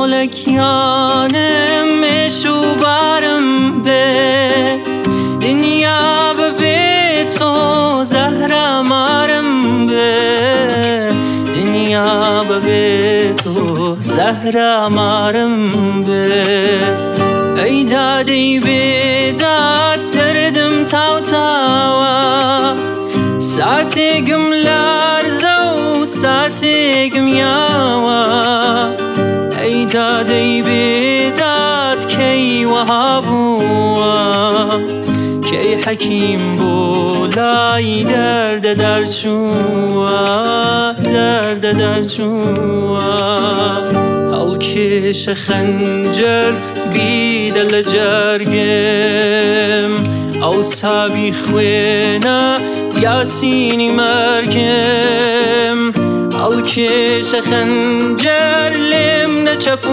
سالکیانم مشو برم به دنیا به تو زهرا مارم به دنیا به تو زهرا مارم به ای دادی بیداد دردم تاو تاوا ساعتگم لرزه و ساعتگم یاوا ای دادی بیداد کی وهابوا کی حکیم بولای درد در جوا درد در جوا هلکش خنجر بیدل جرگم او سابی خوینا یاسینی مرگم هلکش خنجر لم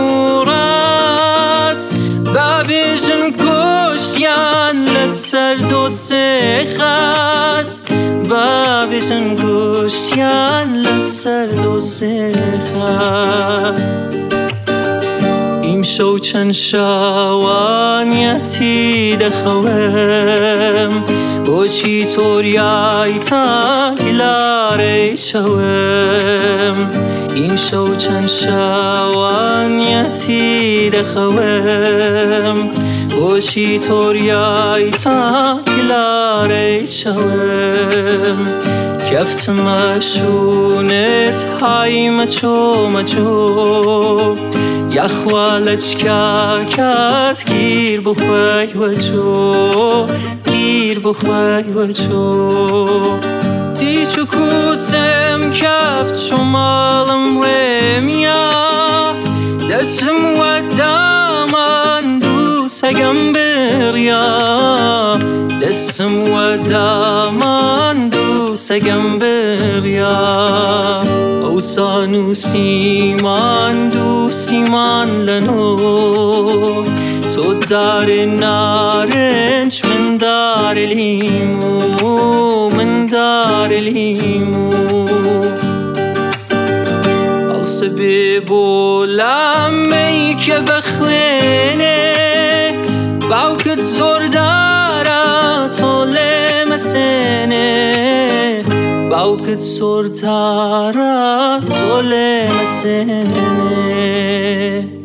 نچپوراس بابیشن کشتیان لسر دوست خاص بابیشن کشتیان لسر دوست خاص شو چند شوانیتی دخوام بوچی توریای تا گلاره چوام این شو چند شوانیتی دخوام بوچی توریای تا گلاره چوام کفت مشونت های مچو مچو یخوالش کاکات گیر بخوای وجو گیر بخوای وجو دی چو کوسم کفت شمالم ومیا دستم و دامان دوسگم بریا دستم و دامان دوسگم بریا اوسانو سیمان دو سیمان لنو تو دار نارنج من دار لیمو من دار لیمو السبی بولم می که بخوینه باوکت زور دارا طوله مسنه باوکت زور دارا طوله مسنه